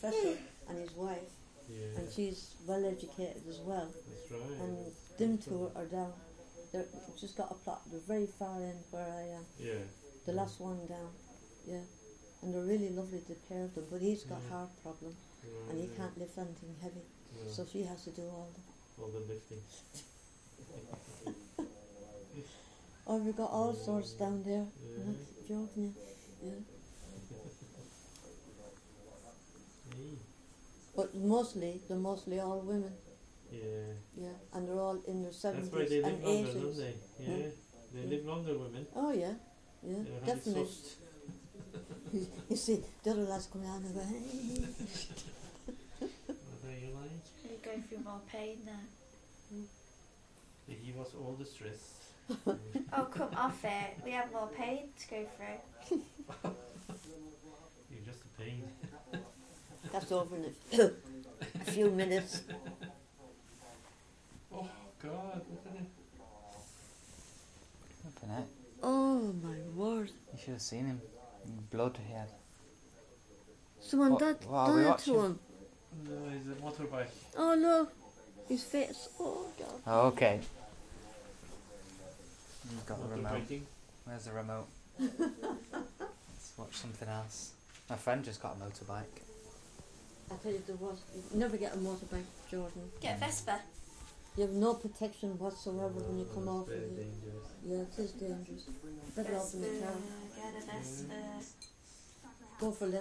professor and his wife, and she's well educated as well. That's right. And them two are down. They're just got a plot. They're very far in where I am. Yeah. The last one down. Yeah. And they're really lovely, the pair of them. But he's got heart problem, and he can't lift anything heavy. No. So she has to do all the lifting. Oh, we've got all sorts down there. I'm not joking you. Yeah. But they're mostly all women. Yeah. And they're all in their 70s That's why they live and longer, 80s. don't they? Yeah. They live longer, women. Oh, yeah. Yeah, They're definitely. sussed. You see, the other lads come down and go, hey. What are you like? You're going through more pain now. He was all the stress. Oh, come off it. We have more pain to go through. You're just a pain. That's over in a few minutes. Oh, God, look at it. Flipping heck. Oh, my word. You should have seen him. Blood he had. Someone What are we done it watching? to him. No, he's a motorbike. Oh, look. His face. Oh, God. Oh, okay. You've got the remote. Motorbiking. Where's the remote? Let's watch something else. My friend just got a motorbike. I tell you, you never get a motorbike, Jordan. Get a Vespa. You have no protection whatsoever when you come off of Very it. dangerous. Yeah, it is dangerous. Better off in the car. Get a Vespa. Go for less